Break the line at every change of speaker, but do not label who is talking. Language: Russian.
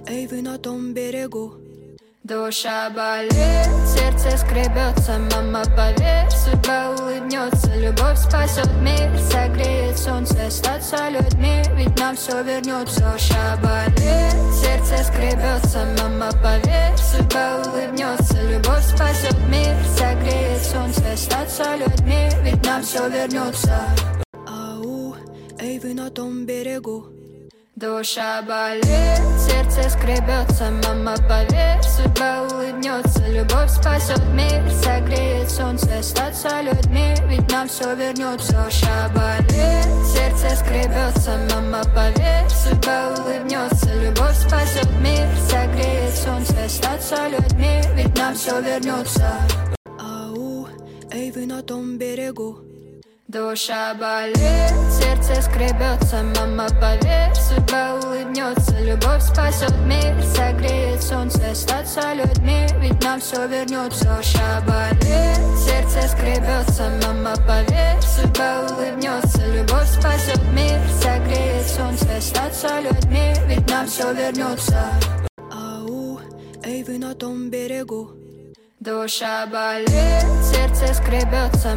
Эй, вы на том берегу.
Душа болит, сердце скребется, мама, поверь, судьба улыбнется, любовь спасет мир, согреет солнце, остаться людьми, ведь нам все вернется. Душа болит, сердце скребется, мама, поверь, судьба улыбнется, любовь спасет мир, согреет солнце, остаться людьми, ведь нам все вернется.
Ау, эй, вы на том берегу.
Душа болит, сердце скребется, мама, поверь, судьба улыбнется, любовь спасет мир, согреет солнце, остаться людьми, ведь нам все вернется. Душа болит, сердце скребется, мама, поверь, судьба улыбнется, любовь спасет мир, согреет солнце, остаться людьми, ведь нам все вернется.
Ау, эй, вы на том берегу.
Душа болит, сердце скребется, мама, поверь, судьба улыбнется, любовь спасет мир, согреет солнце, остаться людьми, ведь нам все вернется. Душа болит, сердце скребется, мама, поверь, судьба улыбнется, любовь спасет мир, согреет солнце, остаться людьми, ведь нам все вернется.
Ау, эй, вы на том берегу.
Душа болит, сердце скребется,